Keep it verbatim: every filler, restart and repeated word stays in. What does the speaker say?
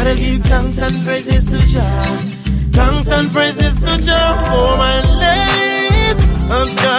will give thanks and praises to Jah. Thanks and praises to Jah for my life of Jah.